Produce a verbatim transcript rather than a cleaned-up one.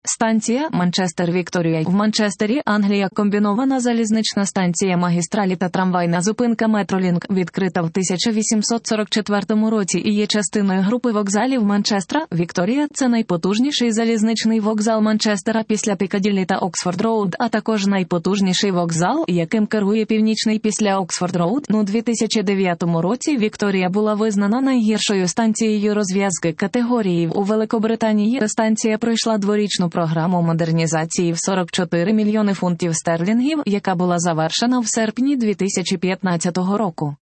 Станція Манчестер-Вікторія в Манчестері, Англія. Комбінована залізнична станція магістралі та трамвайна зупинка Метролінк відкрита в тисяча вісімсот сорок четвертому році і є частиною групи вокзалів Манчестера. Вікторія – це найпотужніший залізничний вокзал Манчестера після Пікаділлі та Оксфорд-Роуд, а також найпотужніший вокзал, яким керує Північний після Оксфорд-Роуд. У дві тисячі дев'ятому році Вікторія була визнана найгіршою станцією розв'язки категорії у Великобританії. Станція пройшла дворічну програму модернізації в сорок чотири мільйони фунтів стерлінгів, яка була завершена в серпні дві тисячі п'ятнадцятого року.